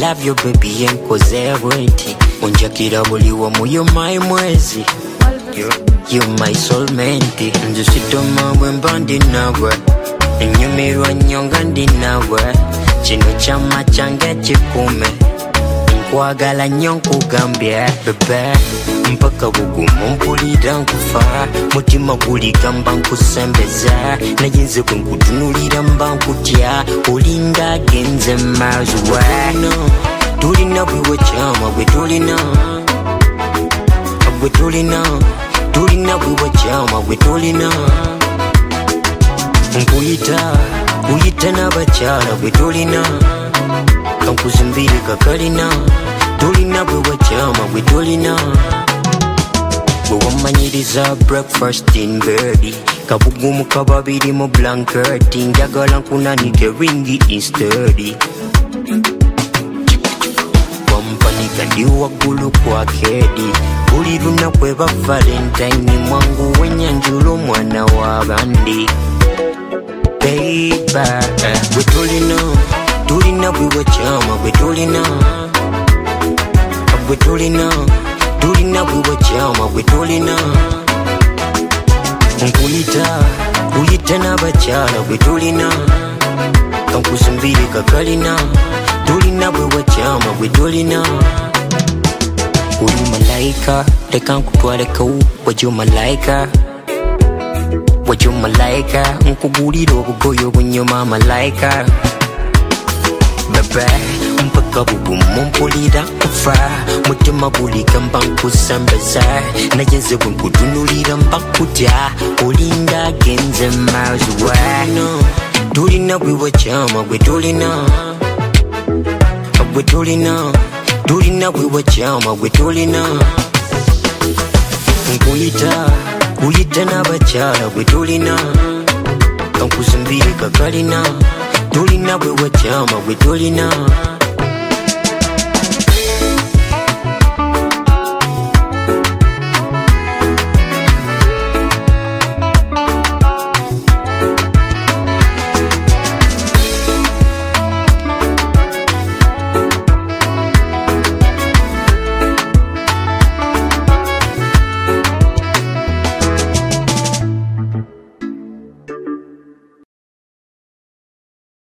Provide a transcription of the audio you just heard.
love you baby enkoze bwenti onjakira buli wamu you my mwezi you my soulmate nzusitoma bwemba ndi nawe enyumirwa nyonga ndi nawe kino kyama kyange kikume nkwagala nnyo nkugambye bebe mpaka bugumu mpulira nkufa mutima guligamba nkusembeza naye nze bwe nkutunulira mba nkutya olinga agenze miles away tulina bwiwe kyama bwe tulina tulina bwiwe kyama bwe tulina nkuyita n'abakyala bwe tulina kankuzimbire kakalina tulina bwiwe kyama bwe tulina bwe wamanyiriza breakfast in bed kabugumu kababiri mu blanket njagala nkunanike ringi instead wampanika ndi waggulu kwa kedi buli lunaku eba valentine mwangu wenyanjula omwana w'abandi beiba bwe tulina bwiwe kyama bwe tulina bwiwe kyama bwe tulina nkuyita n'abakyala bwe tulina kankuzimbire kakalina tulina bwiwe kyama bwe tulina uli malaika leka nkutwaleko wajja malaika nkugulira obugoye obunyuma malaika bebe mpaka bugumu mpulira nkufa mutima guligamba nkusembeza naye nze bwe nkutunulira mba nkutya olinga agenze miles away tulina bwiwe kyama bwe tulina bwiwe kyama bwe tulina nkuyita n'abakyala bwe tulina kankuzimbire kakalina tulina bwiwe kyama bwe tulina